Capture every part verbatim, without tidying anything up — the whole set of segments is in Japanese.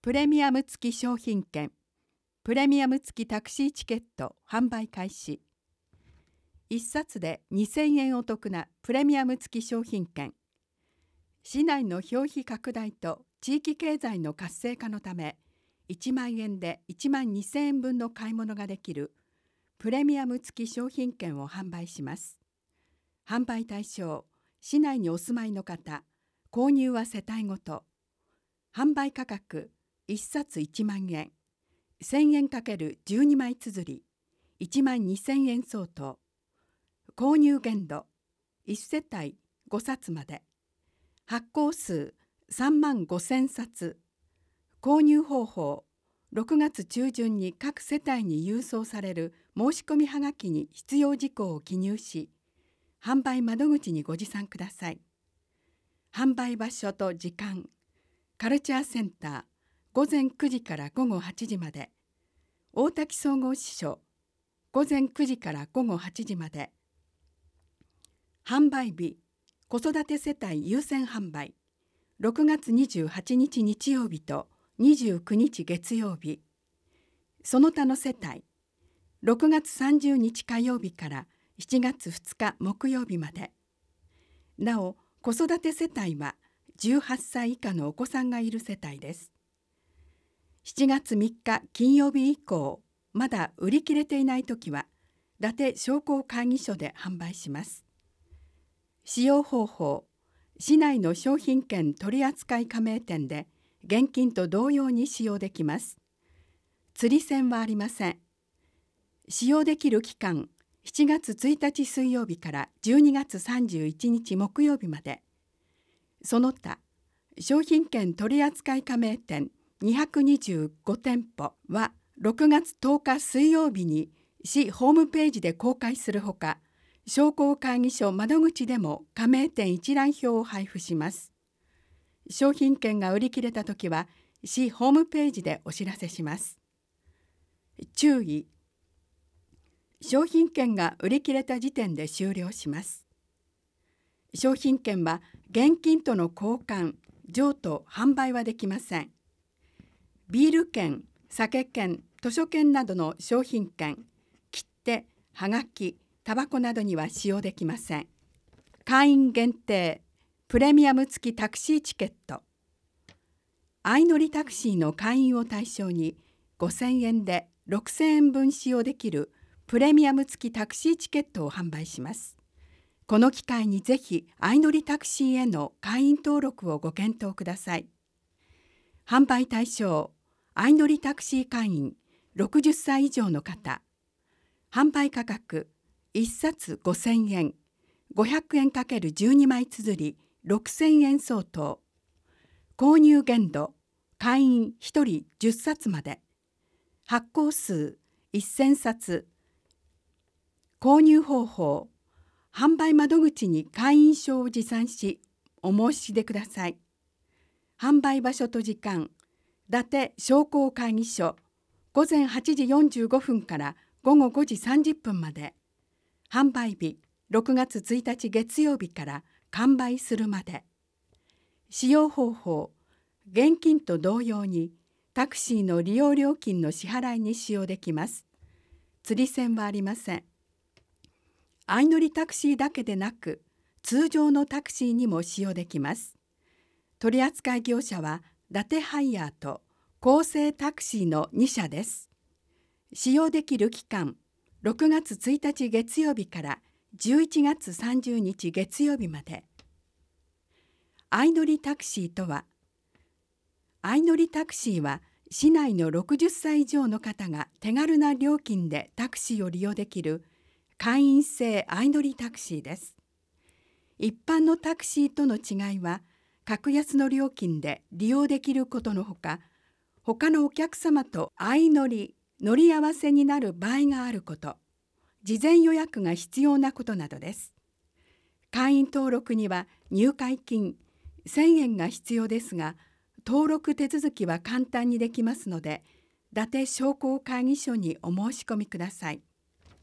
プレミアム付き商品券、プレミアム付きタクシーチケット販売開始。いっさつでにせんえんお得なプレミアム付き商品券。市内の消費拡大と地域経済の活性化のため、いちまんえんでいちまんにせんえんぶんの買い物ができるプレミアム付き商品券を販売します。販売対象、市内にお住まいの方、購入は世帯ごと。販売価格、いっさついちまんえん。せんえんかけるじゅうにまい綴り、いちまんにせんえん相当。購入限度、いち世帯ごさつまで。発行数さんまんごせんさつ。購入方法、ろくがつ中旬に各世帯に郵送される申し込みはがきに必要事項を記入し、販売窓口にご持参ください。販売場所と時間、カルチャーセンター、午前くじから午後はちじまで。大滝総合支所、午前くじから午後はちじまで。販売日、子育て世帯優先販売、ろくがつにじゅうはちにち日曜日とにじゅうくにち月曜日。その他の世帯、ろくがつさんじゅうにち火曜日からしちがつふつか木曜日まで。なお、子育て世帯はじゅうはっさい以下のお子さんがいる世帯です。しちがつみっか金曜日以降、まだ売り切れていないときは、伊達商工会議所で販売します。使用方法、市内の商品券取扱加盟店で現金と同様に使用できます。釣り銭はありません。使用できる期間、しちがつついたち水曜日からじゅうにがつさんじゅういちにち木曜日まで。その他、商品券取扱加盟店にひゃくにじゅうごてんぽはろくがつとおか水曜日に市ホームページで公開するほか、商工会議所窓口でも加盟店一覧表を配布します。商品券が売り切れたときは市ホームページでお知らせします。注意、商品券が売り切れた時点で終了します。商品券は現金との交換、譲渡、販売はできません。ビール券、酒券、図書券などの商品券、切手、はがき、タバコなどには使用できません。会員限定、プレミアム付きタクシーチケット。相乗りタクシーの会員を対象にごせんえんでろくせんえんぶん使用できるプレミアム付きタクシーチケットを販売します。この機会にぜひ相乗りタクシーへの会員登録をご検討ください。販売対象、相乗りタクシー会員ろくじゅっさい以上の方。販売価格、いっさつごせんえん、ごひゃくえんかけるじゅうにまい綴りろくせんえん相当。購入限度、会員ひとりじゅっさつまで。発行数せんさつ。購入方法、販売窓口に会員証を持参し、お申し出ください。販売場所と時間、伊達商工会議所、午前はちじよんじゅうごふんからごごごじさんじゅっぷんまで。販売日、ろくがつついたち月曜日から完売するまで。使用方法、現金と同様にタクシーの利用料金の支払いに使用できます。釣り銭はありません。相乗りタクシーだけでなく、通常のタクシーにも使用できます。取扱業者は伊達ハイヤーと厚生タクシーのにしゃです。使用できる期間、ろくがつついたち月曜日からじゅういちがつさんじゅうにち月曜日まで。相乗りタクシーとは、相乗りタクシーは市内のろくじゅっさい以上の方が手軽な料金でタクシーを利用できる会員制相乗りタクシーです。一般のタクシーとの違いは、格安の料金で利用できることのほか、他のお客様と相乗り、乗り合わせになる場合があること、事前予約が必要なことなどです。会員登録には入会金せんえんが必要ですが、登録手続きは簡単にできますので、伊達商工会議所にお申し込みください。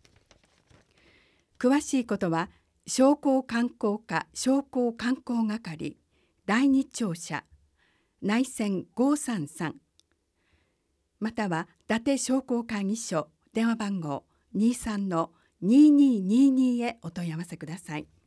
詳しいことは、商工観光課商工観光係だいに庁舎内線ごーさんさんまたは伊達商工会議所電話番号 にじゅうさんのにじゅうににじゅうに へお問い合わせください。